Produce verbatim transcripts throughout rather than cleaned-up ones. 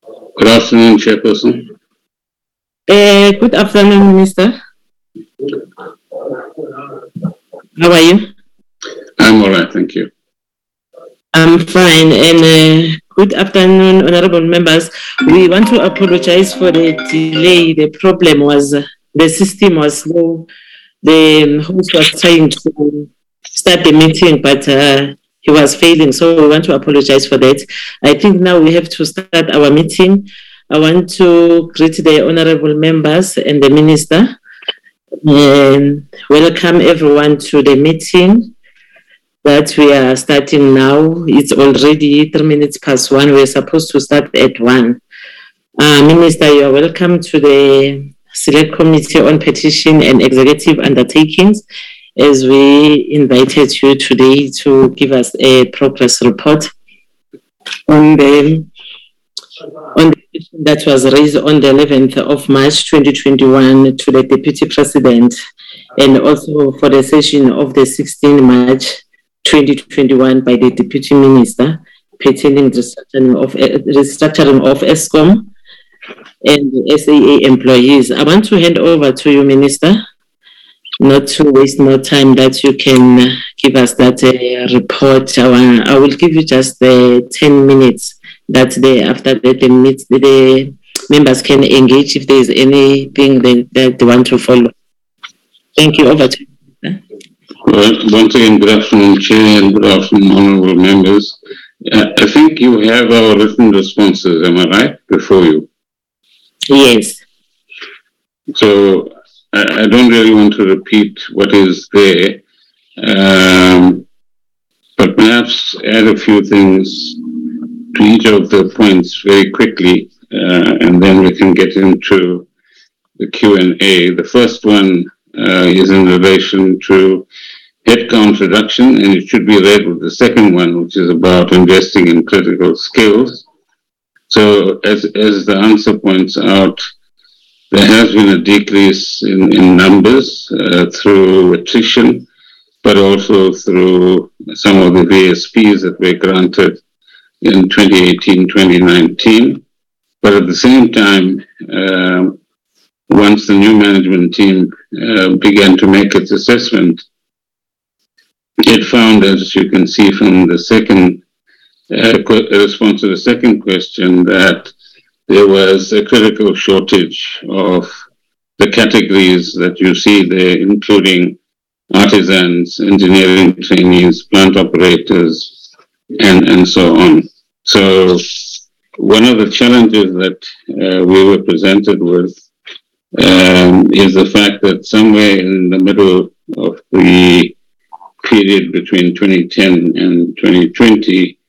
Good afternoon, Chairperson. Uh, good afternoon, Minister. How are you? I'm all right, thank you. I'm fine. And uh, good afternoon, honorable members. We want to apologize for the delay. The problem was uh, the system was slow. The host was trying to start the meeting, but uh, he was failing. So we want to apologize for that. I think now we have to start our meeting. I want to greet the honorable members and the minister. And welcome everyone to the meeting that we are starting now. It's already three minutes past one. We're supposed to start at one. Uh, Minister, you are welcome to the Select Committee on Petition and Executive Undertakings, as we invited you today to give us a progress report on the on the petition that was raised on the eleventh of March twenty twenty-one to the Deputy President, and also for the session of the sixteenth of March twenty twenty-one by the Deputy Minister pertaining to restructuring of, restructuring of ESCOM and S A A employees. I want to hand over to you, Minister, not to waste more time, that you can give us that uh, report. I, want, I will give you just uh, ten minutes. That they, after that, the, meet, the members can engage if there is anything that, that they want to follow. Thank you. Over to you. Well, once again, good afternoon, Chair, and good afternoon, honourable members. Uh, I think you have our written responses, am I right, before you? Yes. So I, I don't really want to repeat what is there, um, but perhaps add a few things to each of the points very quickly, uh, and then we can get into the Q and A. The first one uh, is in relation to headcount reduction, and it should be read with the second one, which is about investing in critical skills. So as, as the answer points out, there has been a decrease in, in numbers uh, through attrition, but also through some of the V S Ps that were granted in twenty eighteen, twenty nineteen. But at the same time, uh, once the new management team uh, began to make its assessment, it found, as you can see from the second uh, response to the second question, that there was a critical shortage of the categories that you see there, including artisans, engineering trainees, plant operators, and, and so on. So one of the challenges that uh, we were presented with um, is the fact that somewhere in the middle of the period between twenty ten and twenty twenty,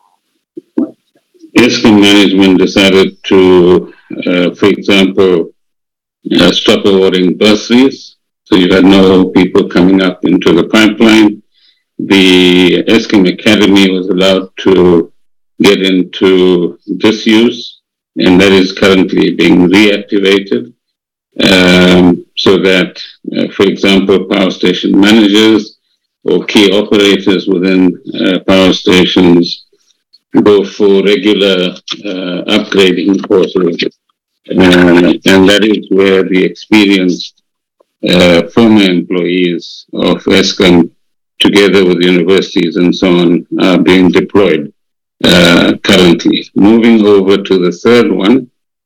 ESCOM management decided to, uh, for example, uh, stop awarding bursaries. So you had no people coming up into the pipeline. The ESCOM Academy was allowed to get into disuse, and that is currently being reactivated. Um, so that, uh, for example, power station managers or key operators within uh, power stations go for regular uh, upgrading courses. Uh, and that is where the experienced uh, former employees of ESCOM, together with universities and so on, are being deployed uh, currently. Moving over to the third one,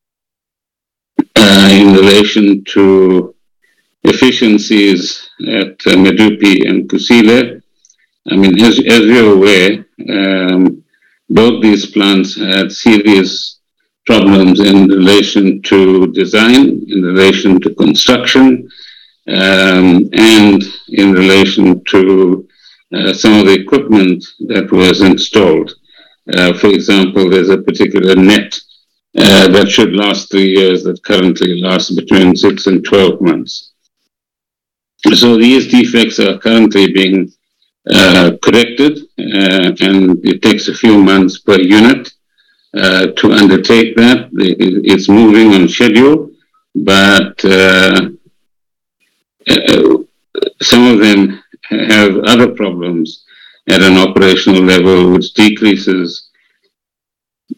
uh, in relation to efficiencies at uh, Medupi and Kusile. I mean, as, as you're aware, um, both these plants had serious problems in relation to design, in relation to construction, um, and in relation to uh, some of the equipment that was installed. Uh, for example, there's a particular net uh, that should last three years that currently lasts between six and twelve months. So these defects are currently being uh, corrected, uh, and it takes a few months per unit uh, to undertake that. It's moving on schedule, but uh, uh, some of them have other problems at an operational level, which decreases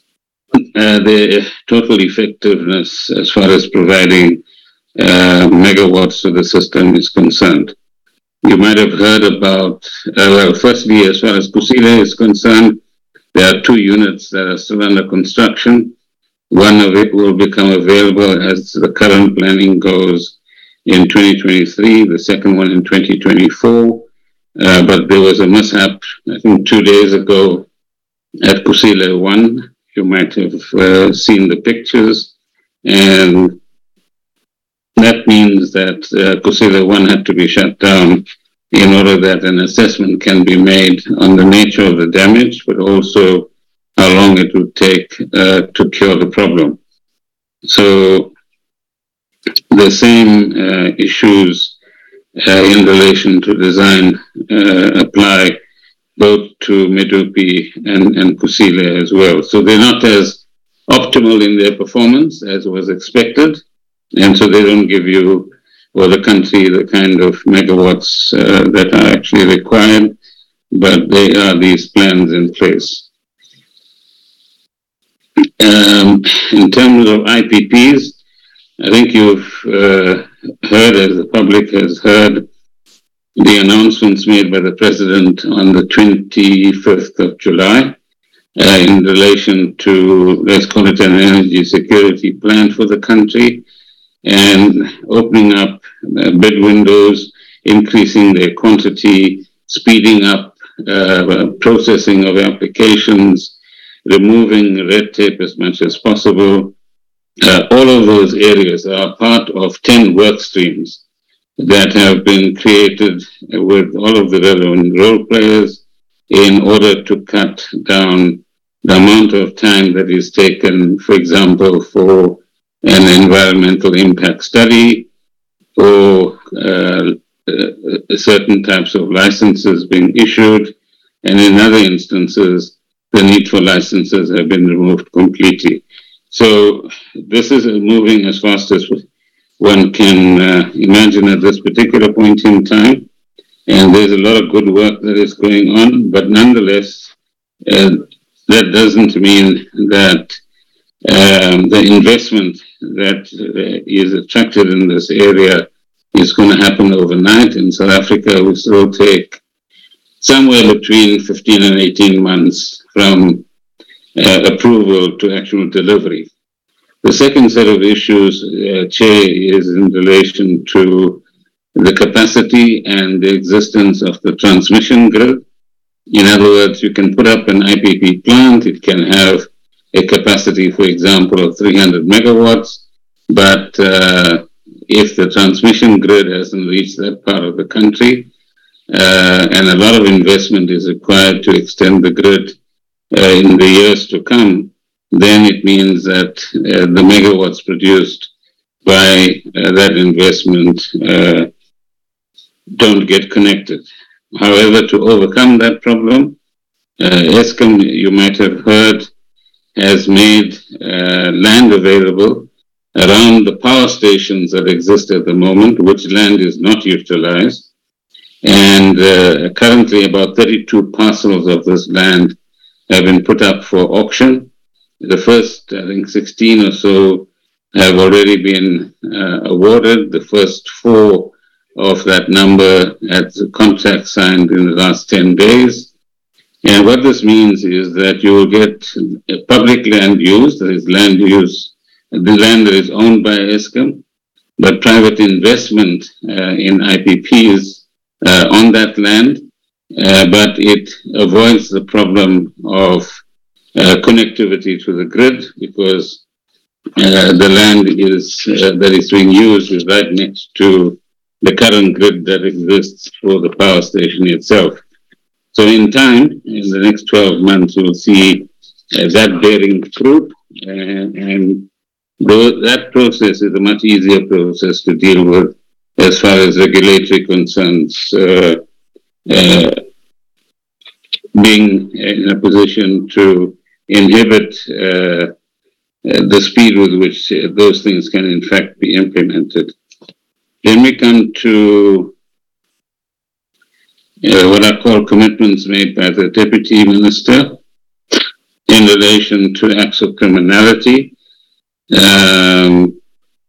uh, the total effectiveness as far as providing uh, megawatts to the system is concerned. You might have heard about, uh, well, firstly, as far as Kusile is concerned, there are two units that are still under construction. One of it will become available as the current planning goes in twenty twenty-three, the second one in twenty twenty-four. Uh, but there was a mishap, I think, two days ago at Kusile one. You might have uh, seen the pictures. And that means that uh, Kusile one had to be shut down in order that an assessment can be made on the nature of the damage, but also how long it would take uh, to cure the problem. So the same uh, issues uh, in relation to design uh, apply both to Medupi and, and Kusile as well. So they're not as optimal in their performance as was expected, and so they don't give you, or the country, the kind of megawatts uh, that are actually required, but there are these plans in place. Um, in terms of I P Ps, I think you've uh, heard, as the public has heard, the announcements made by the President on the twenty-fifth of July uh, in relation to, let's call it an energy security plan for the country, and opening up uh, bid windows, increasing their quantity, speeding up uh, processing of applications, removing red tape as much as possible. Uh, all of those areas are part of ten work streams that have been created with all of the relevant role players in order to cut down the amount of time that is taken, for example, for an environmental impact study or uh, uh, certain types of licenses being issued, and in other instances, the need for licenses have been removed completely. So this is moving as fast as one can uh, imagine at this particular point in time, and there's a lot of good work that is going on, but nonetheless, uh, that doesn't mean that um, the investment that uh, is attracted in this area is going to happen overnight. In South Africa, we still take somewhere between fifteen and eighteen months from uh, approval to actual delivery. The second set of issues, uh, Chair, is in relation to the capacity and the existence of the transmission grid. In other words, you can put up an I P P plant, it can have a capacity, for example, of three hundred megawatts, but uh, if the transmission grid hasn't reached that part of the country, uh, and a lot of investment is required to extend the grid uh, in the years to come, then it means that uh, the megawatts produced by uh, that investment uh, don't get connected. However, to overcome that problem, uh, Eskom, you might have heard, has made uh, land available around the power stations that exist at the moment, which land is not utilized. And uh, currently about thirty-two parcels of this land have been put up for auction. The first, I think, sixteen or so have already been uh, awarded. The first four of that number had the contract signed in the last ten days. And what this means is that you will get public land use, that is land use, the land that is owned by Eskom, but private investment uh, in I P Ps uh, on that land, uh, but it avoids the problem of uh, connectivity to the grid, because uh, the land is uh, that is being used is right next to the current grid that exists for the power station itself. So in time, in the next twelve months, you'll see uh, that bearing fruit, and, and though that process is a much easier process to deal with as far as regulatory concerns, uh, uh, being in a position to inhibit uh, uh, the speed with which uh, those things can in fact be implemented. Then we come to uh, what I call commitments made by the Deputy Minister in relation to acts of criminality, um,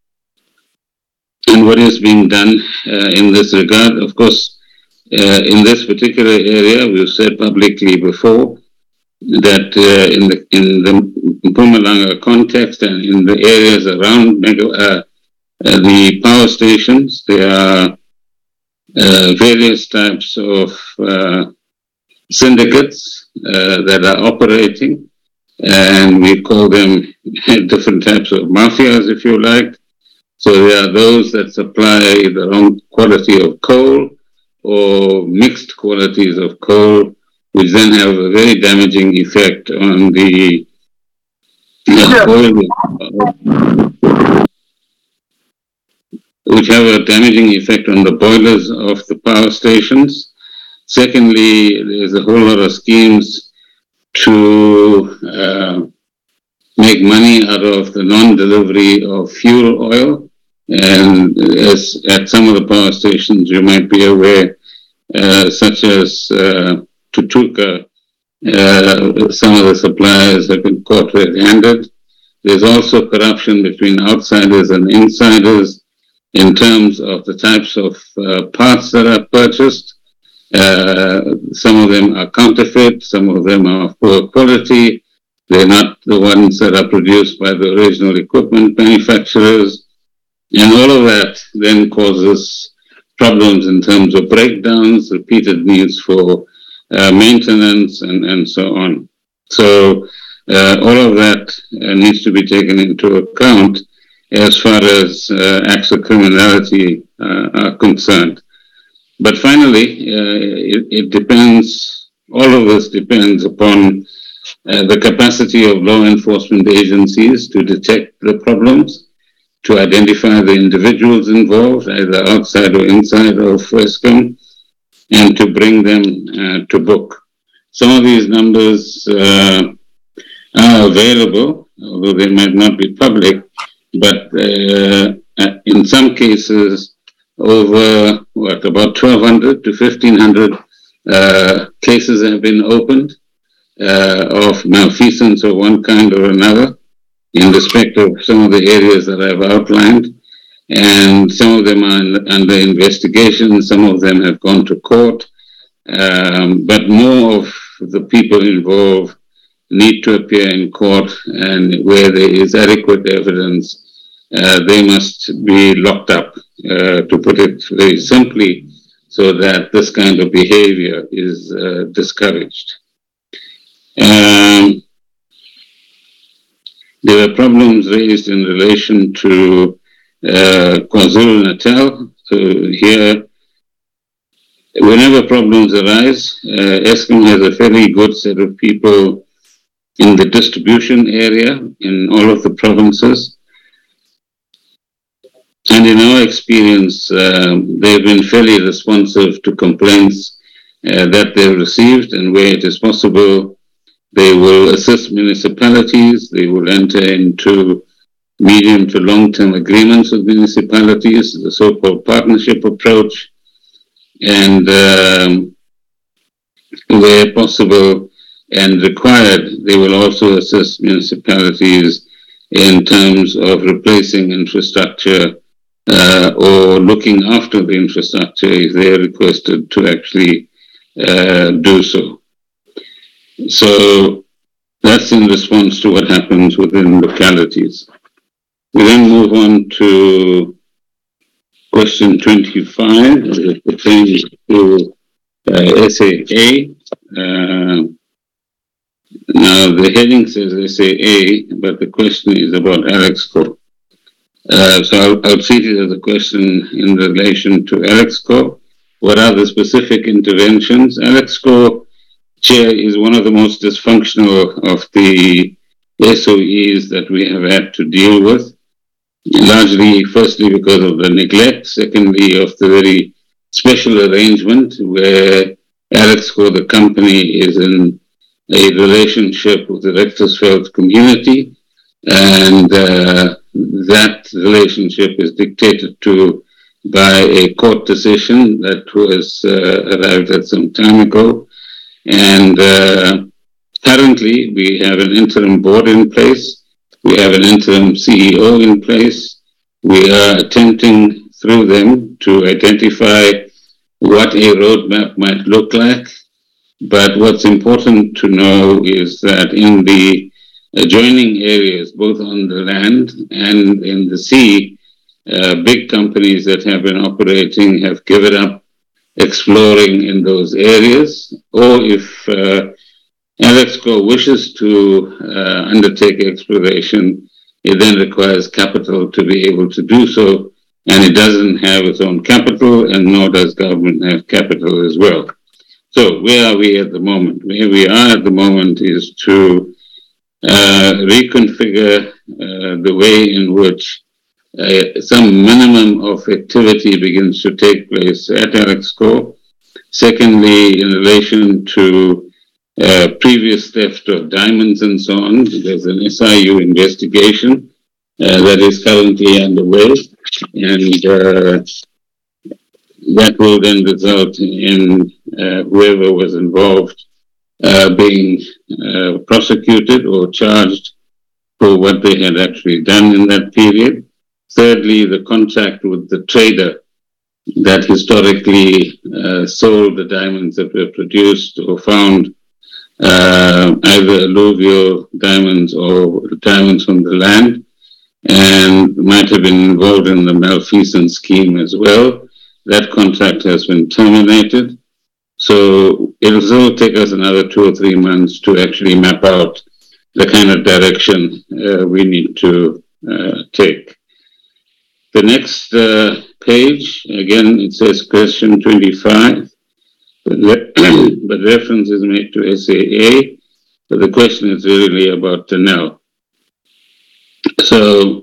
and what is being done uh, in this regard. Of course, uh, in this particular area, we've said publicly before that uh, in the in the Mpumalanga context and in the areas around mega, uh, uh, the power stations, there are uh, various types of uh, syndicates uh, that are operating, and we call them different types of mafias, if you like. So there are those that supply the wrong quality of coal or mixed qualities of coal, which then have a very damaging effect on the uh, oil, which have a damaging effect on the boilers of the power stations. Secondly, there's a whole lot of schemes to uh, make money out of the non-delivery of fuel oil. And as at some of the power stations, you might be aware, uh, such as uh, Tutuka, uh, some of the suppliers have been caught red-handed. There's also corruption between outsiders and insiders in terms of the types of uh, parts that are purchased. Uh, some of them are counterfeit, some of them are of poor quality. They're not the ones that are produced by the original equipment manufacturers. And all of that then causes problems in terms of breakdowns, repeated needs for uh, maintenance, and, and so on. So uh, all of that uh, needs to be taken into account as far as uh, acts of criminality uh, are concerned. But finally, uh, it, it depends, all of this depends upon uh, the capacity of law enforcement agencies to detect the problems, to identify the individuals involved, either outside or inside of Eskom, and to bring them uh, to book. Some of these numbers uh, are available, although they might not be public, but uh, in some cases, over what, about twelve hundred to fifteen hundred uh, cases have been opened uh, of malfeasance of one kind or another in respect of some of the areas that I've outlined. And some of them are under investigation, some of them have gone to court, um, but more of the people involved need to appear in court, and where there is adequate evidence, uh, they must be locked up, uh, to put it very simply, so that this kind of behavior is uh, discouraged. Um, there were problems raised in relation to uh, KwaZulu-Natal. So here, whenever problems arise, uh, Eskom has a fairly good set of people in the distribution area in all of the provinces. And in our experience, um, they've been fairly responsive to complaints uh, that they've received, and where it is possible, they will assist municipalities, they will enter into medium to long-term agreements with municipalities, the so-called partnership approach, and um, where possible and required, they will also assist municipalities in terms of replacing infrastructure uh, or looking after the infrastructure if they are requested to actually uh, do so. So that's in response to what happens within localities. We then move on to question twenty-five, as it pertains to uh, S A A. Uh, now, the heading says S A A, but the question is about Alexco. Uh, so I'll, I'll treat it as a question in relation to Alexco. What are the specific interventions? Alexco, Chair, is one of the most dysfunctional of the S O Es that we have had to deal with. Largely, firstly, because of the neglect, secondly, of the very special arrangement where Alexco, the company, is in a relationship with the Richtersveld community, and uh, that relationship is dictated to by a court decision that was uh, arrived at some time ago. And uh, Currently, we have an interim board in place. We have an interim C E O in place. We are attempting through them to identify what a roadmap might look like. But what's important to know is that in the adjoining areas, both on the land and in the sea, uh, big companies that have been operating have given up exploring in those areas. Or if uh, Alexco wishes to uh, undertake exploration, it then requires capital to be able to do so, and it doesn't have its own capital, and nor does government have capital as well. So where are we at the moment? Where we are at the moment is to uh, reconfigure uh, the way in which uh, some minimum of activity begins to take place at Alexco. Secondly, in relation to uh, previous theft of diamonds and so on, there's an S I U investigation uh, that is currently underway, and uh, that will then result in uh, whoever was involved uh, being uh, prosecuted or charged for what they had actually done in that period. Thirdly, the contract with the trader that historically uh, sold the diamonds that were produced or found, uh, either alluvial diamonds or diamonds from the land, and might have been involved in the malfeasance scheme as well. That contract has been terminated. So it'll still take us another two or three months to actually map out the kind of direction uh, we need to uh, take. The next uh, page, again, it says question twenty-five, but, but reference is made to S A A, but the question is really about Denel. So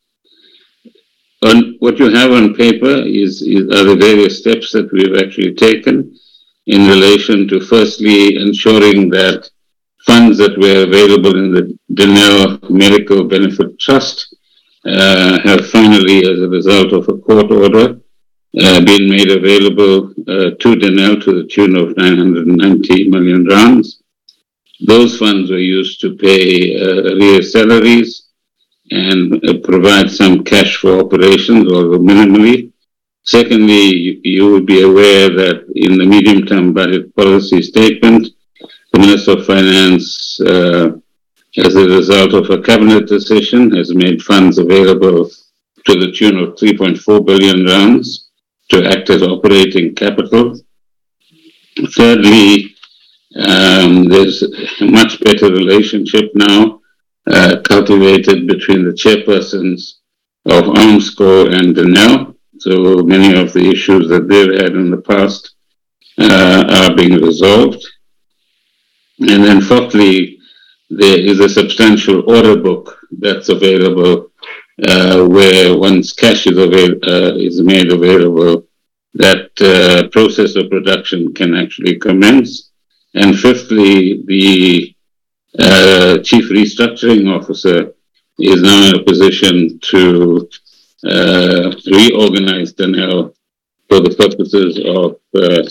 on what you have on paper is, is are the various steps that we've actually taken in relation to firstly ensuring that funds that were available in the Denel Medical Benefit Trust uh, have finally, as a result of a court order, uh, been made available uh, to Denel to the tune of nine hundred ninety million rands. Those funds were used to pay uh, arrears salaries and uh, provide some cash for operations, although minimally. Secondly, you, you will be aware that in the medium-term budget policy statement, the Minister of Finance, uh, as a result of a cabinet decision, has made funds available to the tune of three point four billion rands to act as operating capital. Thirdly, um, there's a much better relationship now Uh, cultivated between the chairpersons of Armscor and Denel. So many of the issues that they've had in the past uh, are being resolved. And then fourthly, there is a substantial order book that's available uh, where once cash is, avail- uh, is made available, that uh, process of production can actually commence. And fifthly, the Uh, Chief Restructuring Officer is now in a position to uh, reorganize Denel for the purposes of uh,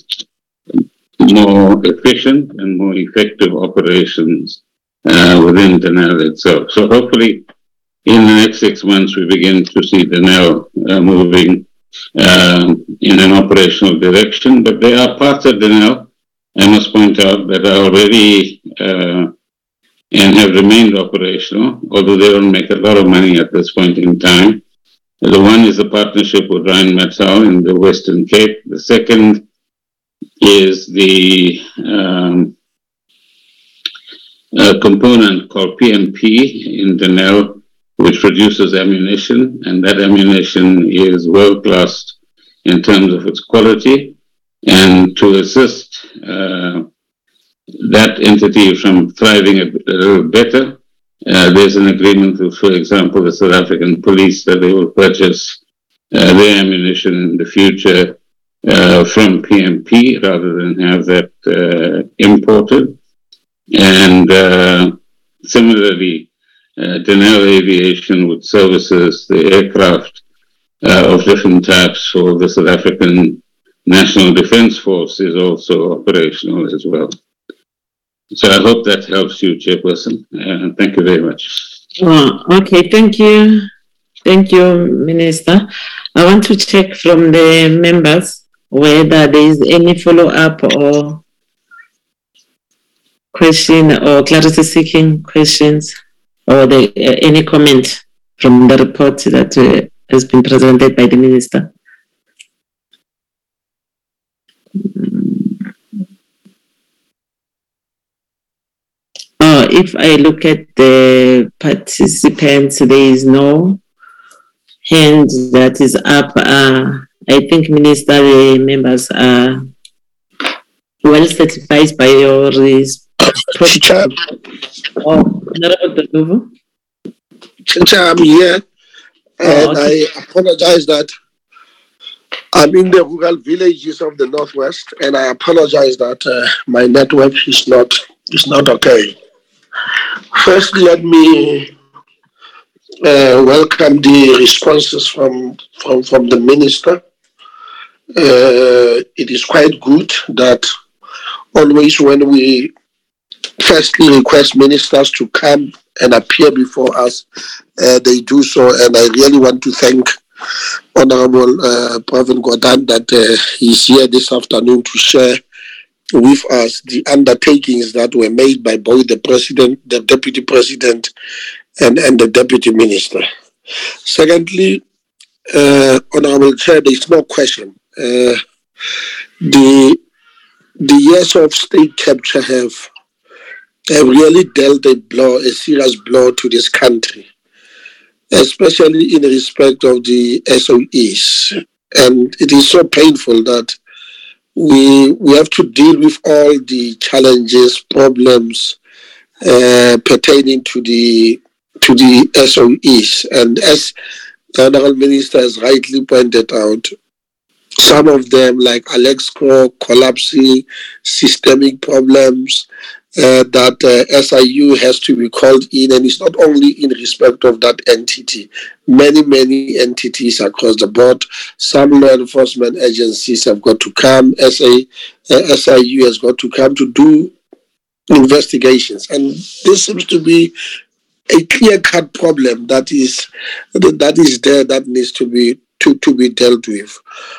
more efficient and more effective operations uh, within Denel itself. So hopefully in the next six months we begin to see Denel uh, moving uh, in an operational direction. But there are parts of Denel, I must point out, that are already uh, and have remained operational, although they don't make a lot of money at this point in time. The one is a partnership with Rheinmetall in the Western Cape. The second is the um, a component called P M P in Denel, which produces ammunition, and that ammunition is world-class in terms of its quality. And to assist uh, that entity from thriving a, a little better, uh, there's an agreement with, for example, the South African police that they will purchase uh, their ammunition in the future uh, from P M P rather than have that uh, imported. And uh, similarly, uh, Denel Aviation, which services the aircraft uh, of different types for the South African National Defence Force, is also operational as well. So I hope that helps you, Chairperson. Uh, thank you very much. Oh, okay, thank you. Thank you, Minister. I want to check from the members whether there is any follow-up or question or clarity seeking questions or the, uh, any comment from the report that uh, has been presented by the Minister. Oh, if I look at the participants, there is no hand that is up. Uh, I think, Minister, the members are well certified by your response. Oh, Honorable Dodovo. I'm here, and Oh, okay. I apologize that I'm in the rural villages of the Northwest, and I apologize that uh, my network is not is not okay. First, let me uh, welcome the responses from from, from the minister. Uh, it is quite good that always when we firstly request ministers to come and appear before us, uh, they do so, and I really want to thank Honorable uh, Pravin Gordhan that uh, he's here this afternoon to share with us the undertakings that were made by both the president, the deputy president, and, and the deputy minister. Secondly, uh, Honorable Chair, there is no question. Uh, the the years of state capture have, have really dealt a blow, a serious blow to this country, especially in respect of the S O Es. And it is so painful that we we have to deal with all the challenges, problems uh, pertaining to the to the S O Es. And as the Honourable Minister has rightly pointed out, some of them like Alexco, collapsing, systemic problems, Uh, that uh, S I U has to be called in, and it's not only in respect of that entity. Many, many entities across the board. Some law enforcement agencies have got to come. S A, uh, S I U has got to come to do investigations, and this seems to be a clear-cut problem that is that is there that needs to be to, to be dealt with.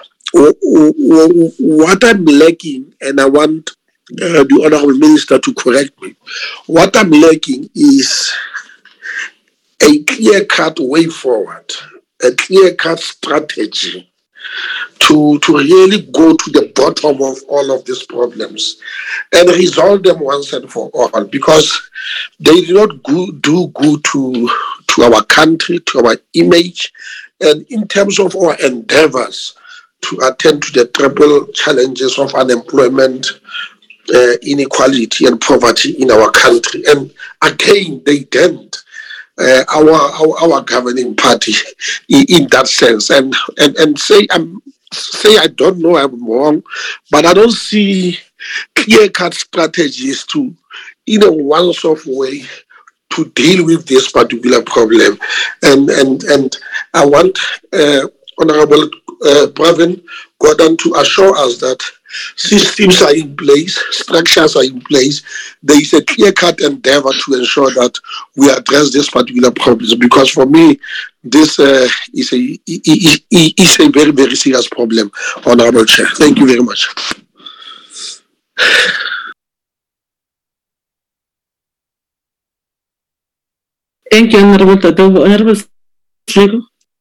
What I'm lacking, and I want Uh, the Honourable Minister to correct me. What I'm lacking is a clear-cut way forward, a clear-cut strategy to, to really go to the bottom of all of these problems and resolve them once and for all, because they do not go, do good to, to our country, to our image, and in terms of our endeavors to attend to the triple challenges of unemployment, Uh, inequality and poverty in our country. And again, they dent uh, our, our our governing party in, in that sense. And and and say I'm say I don't know I'm wrong, but I don't see clear-cut strategies to, in a once-off way, to deal with this particular problem. And and and I want uh, Honourable uh, Pravin Gordhan to assure us that systems are in place, structures are in place. There is a clear-cut endeavor to ensure that we address this particular problem. Because for me, this uh, is a is a very, very serious problem, Honourable Chair. Thank you very much. Thank you, Honourable Dodovo. Honourable Sligo.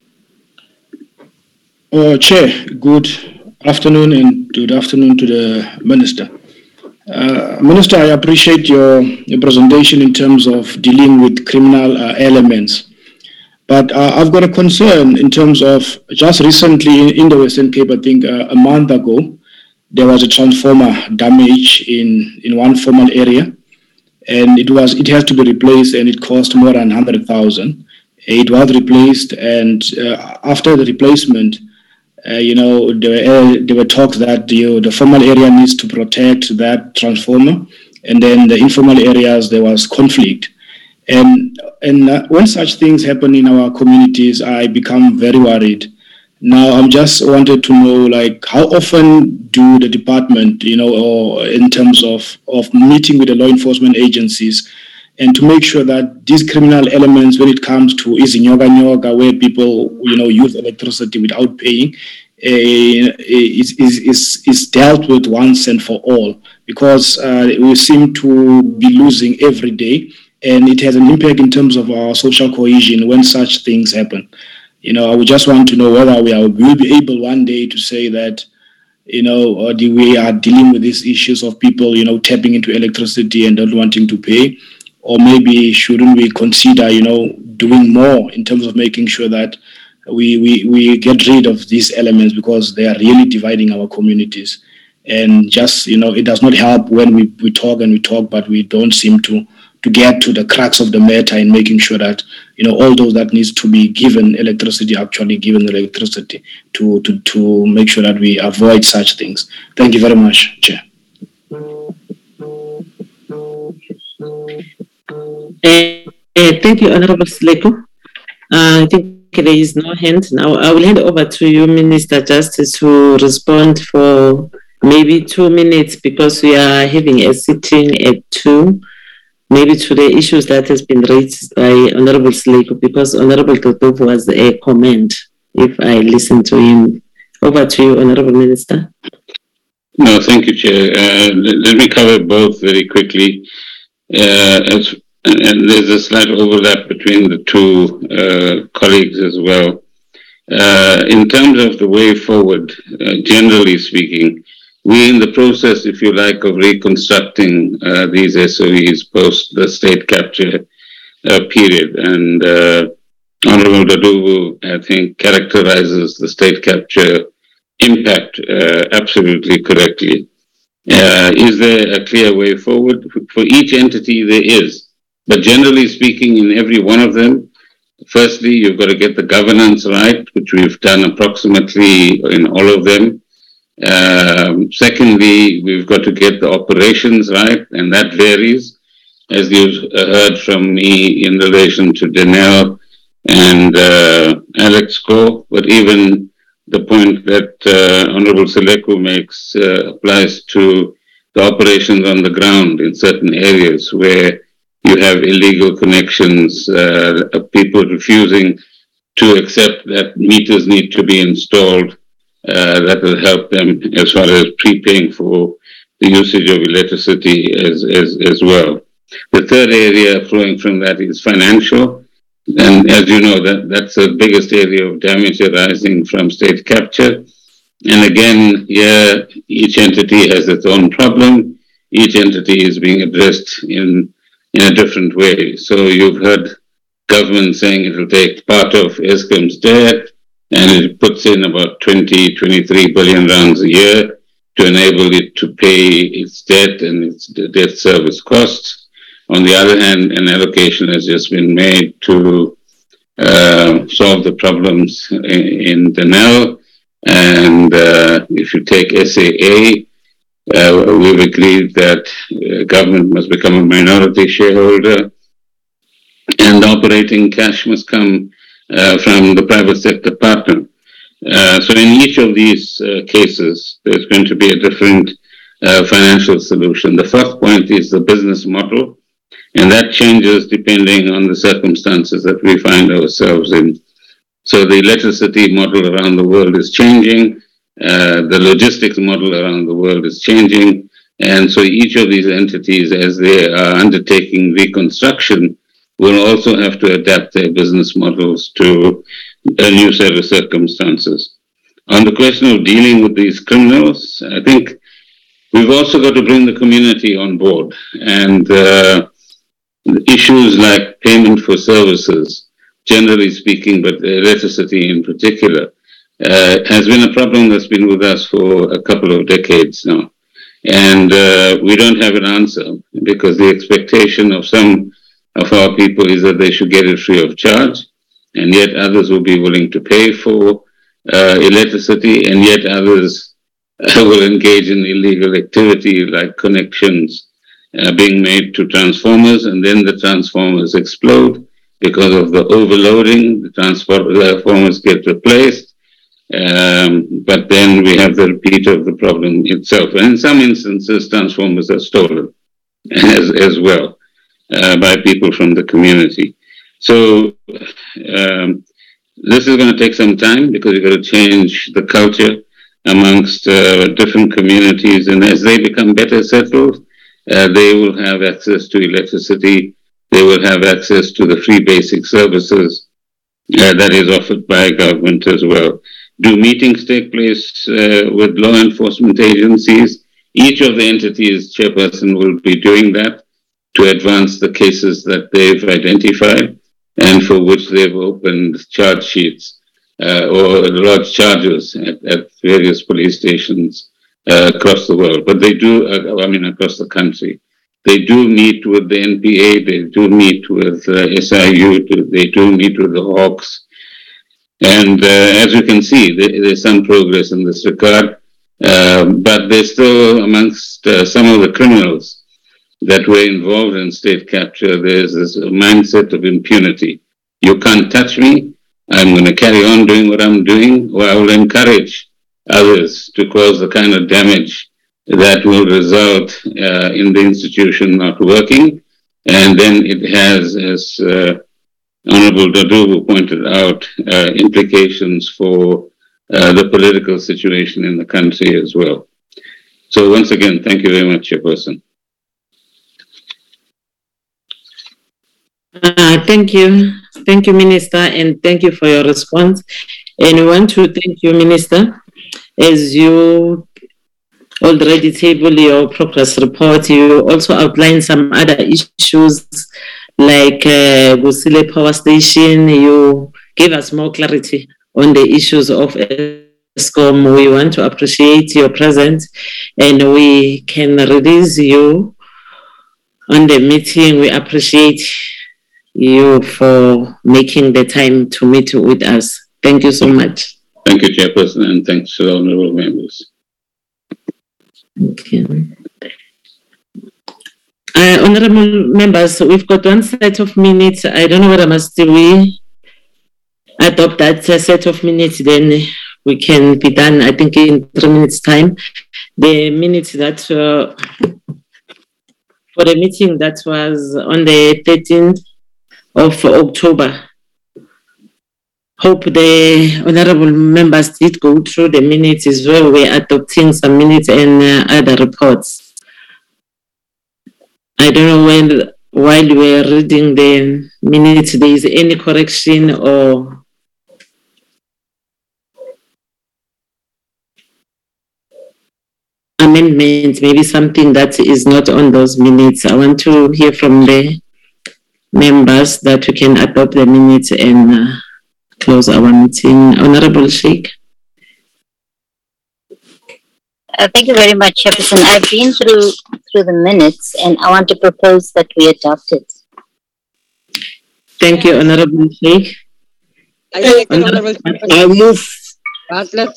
Uh, Chair, good afternoon and good afternoon to the Minister. Uh, Minister, I appreciate your, your presentation in terms of dealing with criminal uh, elements. But uh, I've got a concern in terms of just recently in, in the Western Cape, I think uh, a month ago, there was a transformer damage in, in one formal area. And it was it has to be replaced, and it cost more than one hundred thousand. It was replaced, and uh, after the replacement, Uh, you know, there were, uh, there were talks that you know, the formal area needs to protect that transformer, and then the informal areas, there was conflict. And and uh, when such things happen in our communities, I become very worried. Now, I'm just wanted to know, like, how often do the department, you know, or in terms of, of meeting with the law enforcement agencies, and to make sure that these criminal elements, when it comes to izinyoga nyoga, where people, you know, use electricity without paying, uh, is, is, is, is dealt with once and for all, because uh, we seem to be losing every day, and it has an impact in terms of our social cohesion when such things happen. You know, I would just want to know whether we are, will be able one day to say that, you know, or the, we are dealing with these issues of people, you know, tapping into electricity and not wanting to pay, or maybe shouldn't we consider, you know, doing more in terms of making sure that we, we, we get rid of these elements, because they are really dividing our communities. And just, you know, it does not help when we, we talk and we talk, but we don't seem to to get to the crux of the matter in making sure that, you know, all those that needs to be given electricity, actually given electricity, to, to, to make sure that we avoid such things. Thank you very much, Chair. Uh, uh, thank you, Honorable Seleko. Uh, I think there is no hand now. I will hand over to you, Minister Justice, to respond for maybe two minutes, because we are having a sitting at two. Maybe to the issues that has been raised by Honorable Seleko, because Honorable Totov was a comment, if I listen to him. Over to you, Honorable Minister. No, thank you, Chair. Uh, let, let me cover both very quickly. Uh, as, and there's a slight overlap between the two uh, colleagues as well. Uh, in terms of the way forward, uh, generally speaking, we're in the process, if you like, of reconstructing uh, these S O Es post the state capture uh, period. And uh, Honorable Dadubu, I think, characterizes the state capture impact uh, absolutely correctly. Uh, is there a clear way forward? For each entity, there is. But generally speaking, in every one of them, firstly, you've got to get the governance right, which we've done approximately in all of them. Um, secondly, we've got to get the operations right, and that varies, as you've heard from me in relation to Denel and uh, Alex Go, but even the point that uh, Honorable Seleko makes uh, applies to the operations on the ground in certain areas where you have illegal connections, uh, of people refusing to accept that meters need to be installed. Uh, that will help them as far as prepaying for the usage of electricity as, as, as well. The third area flowing from that is financial. And as you know, that, that's the biggest area of damage arising from state capture. And again, here, each entity has its own problem. Each entity is being addressed in, in a different way. So you've heard government saying it will take part of Eskom's debt, and it puts in about twenty, twenty-three billion rands a year to enable it to pay its debt and its debt service costs. On the other hand, an allocation has just been made to uh, solve the problems in, in Denel. And uh, if you take S A A, uh, we've agreed that uh, government must become a minority shareholder, and operating cash must come Uh, from the private sector partner. Uh, so in each of these uh, cases, there's going to be a different uh, financial solution. The first point is the business model, and that changes depending on the circumstances that we find ourselves in. So the electricity model around the world is changing, uh, the logistics model around the world is changing, and so each of these entities, as they are undertaking reconstruction, will also have to adapt their business models to a new set of circumstances. On the question of dealing with these criminals, I think we've also got to bring the community on board. And uh, issues like payment for services, generally speaking, but electricity in particular, uh, has been a problem that's been with us for a couple of decades now. And uh, we don't have an answer, because the expectation of some of our people is that they should get it free of charge, and yet others will be willing to pay for uh, electricity, and yet others uh, will engage in illegal activity like connections uh, being made to transformers, and then the transformers explode because of the overloading. The transformers get replaced, Um, but then we have the repeat of the problem itself. And in some instances, transformers are stolen as, as well uh, by people from the community. So um, this is going to take some time because we've got to change the culture amongst uh, different communities. And as they become better settled, uh, they will have access to electricity. They will have access to the free basic services uh, that is offered by government as well. Do meetings take place uh, with law enforcement agencies? Each of the entities chairperson will be doing that to advance the cases that they've identified and for which they've opened charge sheets uh, or lodged charges at, at various police stations uh, across the world. But they do, uh, I mean, across the country. They do meet with the N P A, they do meet with uh, S I U, they do meet with the Hawks. And uh, as you can see, there, there's some progress in this regard, uh, but there's still amongst uh, some of the criminals that were involved in state capture, there's this mindset of impunity. You can't touch me, I'm going to carry on doing what I'm doing, or I will encourage others to cause the kind of damage that will result uh, in the institution not working. And then it has, as uh, Honorable Dadubu pointed out, uh, implications for uh, the political situation in the country as well. So once again, thank you very much, Chairperson. Uh, thank you. Thank you, Minister, and thank you for your response. And we want to thank you, Minister, as you already tabled your progress report. You also outlined some other issues like uh, Gusile Power Station. You gave us more clarity on the issues of ESCOM. We want to appreciate your presence, and we can release you on the meeting. We appreciate you for making the time to meet with us. Thank you so much. Thank you, Chairperson, and thanks to the honorable members. Okay. Uh, honorable members, we've got one set of minutes. I don't know whether must we adopt that set of minutes, then we can be done, I think, in three minutes' time. The minutes that uh, for the meeting that was on the thirteenth of October. Hope the honorable members did go through the minutes as well. We're adopting some minutes and uh, other reports. I don't know when, while we're reading the minutes, there is any correction or amendment, maybe something that is not on those minutes. I want to hear from the members that we can adopt the minutes and uh, close our meeting. Honorable Sheikh. Uh, thank you very much, Chairperson. I've been through through the minutes, and I want to propose that we adopt it. Thank you, Honorable Sheikh. I second, Honorable I move. Councillor.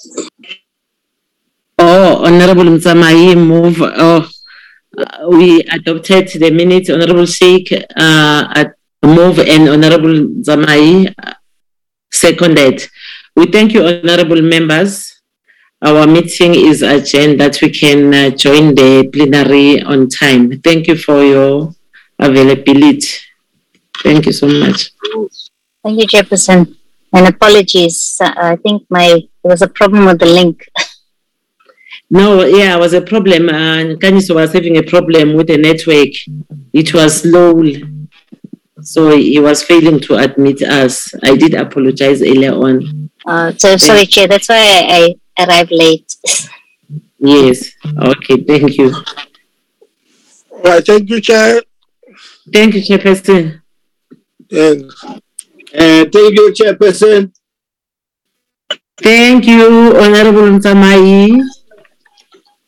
Oh, Honorable Mzamai move. Oh, uh, we adopted the minutes. Honorable Sheikh uh, move and Honorable Mzamai uh, seconded. We thank you, honorable members. Our meeting is adjourned that we can uh, join the plenary on time. Thank you for your availability. Thank you so much. Thank you, Chairperson. And apologies. Uh, I think my there was a problem with the link. No, yeah, it was a problem. And uh, Kaniso was having a problem with the network. It was slow. So he was failing to admit us. I did apologize earlier on. Uh, so sorry, Chair. That's why I, I arrived late. Yes. Okay. Thank you. All right. Thank you, Chair. Thank you, Chairperson. Thanks. Uh, thank you, Chairperson. Thank you, Honorable Mzamai.